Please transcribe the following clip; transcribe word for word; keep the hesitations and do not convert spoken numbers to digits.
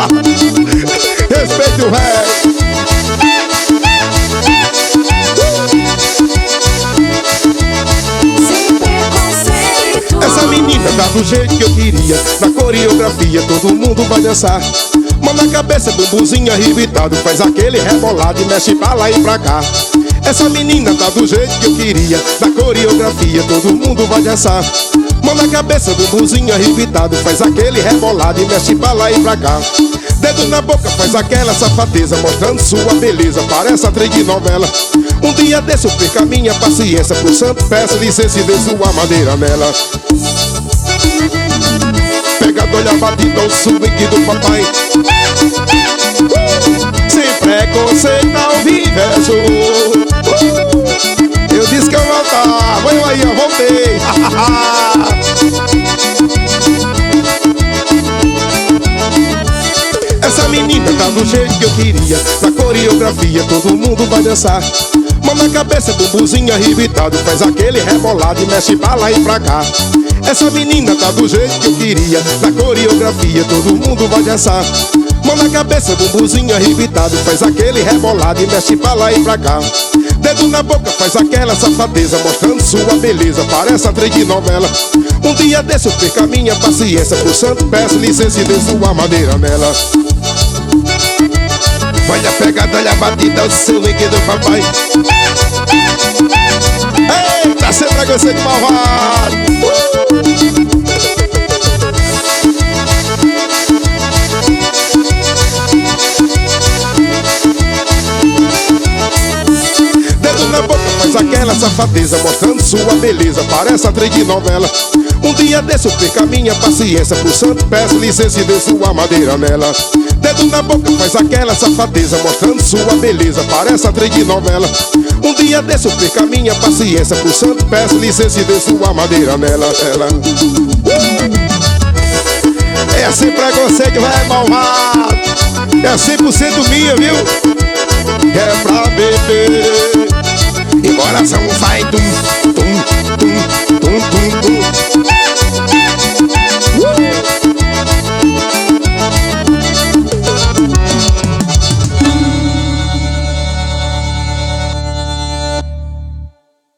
Respeite o velho. Essa menina tá do jeito que eu queria. Na coreografia todo mundo vai dançar. Mão na cabeça, bumbumzinho arrebitado, faz aquele rebolado e mexe pra lá e pra cá. Essa menina tá do jeito que eu queria. Na coreografia todo mundo vai dançar. Mão na cabeça, bumbumzinho arrebitado, faz aquele rebolado e mexe pra lá e pra cá. Dedo na boca, faz aquela safadeza, mostrando sua beleza, parece atriz de novela. Um dia desse eu perco a minha paciência pro santo, peço licença e dê sua madeira nela. Pega a dolha batida ao swing do papai, sem preconceito ao viverso. Eu disse que eu voltava, eu aí, eu voltei. Essa menina tá do jeito que eu queria. Na coreografia todo mundo vai dançar. Mão na cabeça, bumbumzinho arrebitado, faz aquele rebolado e mexe pra lá e pra cá. Essa menina tá do jeito que eu queria. Na coreografia todo mundo vai dançar. Mão na cabeça, bumbumzinho arrebitado, faz aquele rebolado e mexe pra lá e pra cá. Dedo na boca, faz aquela safadeza, mostrando sua beleza, parece atriz de novela. Um dia desse eu perco a minha paciência pro santo, peço licença e dê sua madeira nela. Olha a pegada, olha a batida, o seu link do papai. Eita, sem preconceito malvado. uh! Dedo na boca, faz aquela safadeza, mostrando sua beleza, parece atriz de novela. Um dia desse eu perco a minha paciência pro santo, peço licença e dê sua madeira nela. Dedo na boca, faz aquela safadeza, mostrando sua beleza, parece atriz de novela. Um dia desse eu perco a minha paciência pro santo, peço licença e dê sua madeira nela, ela. É assim preconceito, vai malvado. É cem por cento minha, viu? É pra beber e coração vai tum, tum, tum, tum, tum, tum.